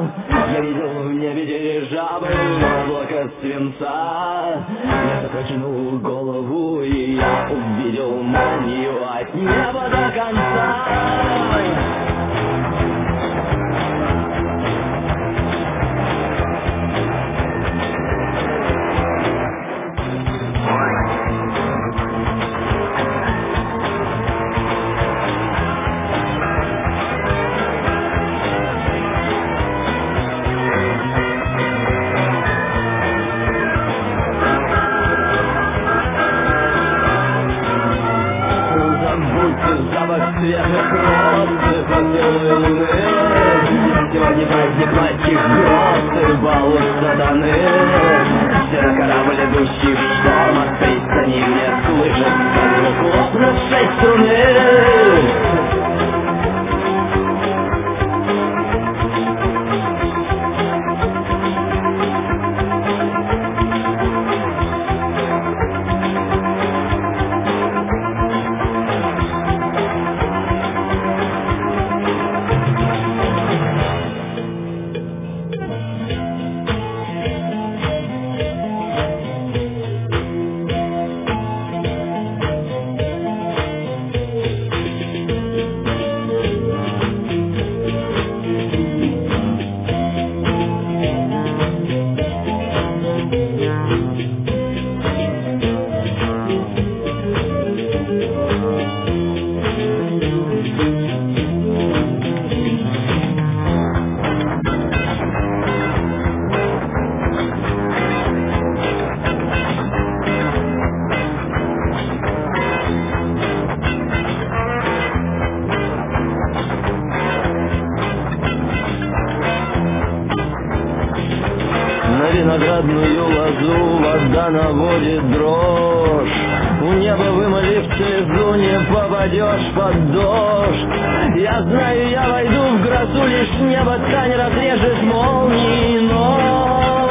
Я видел в небе дирижабль, облако свинца. Я запрокинул голову, и я увидел молнию от неба до конца. Запах свежих роз и поцелуй луны. Сегодня праздник майских гроз и бал у сатаны. Все на корабль, идущий в шторм, от пристани мне слышится звук лопнувшей струны. На виноградную лозу вода наводит дрожь. У неба вымолив слезу, не попадешь под дождь. Я знаю, я войду в грозу, лишь небо ткань разрежет молнией, но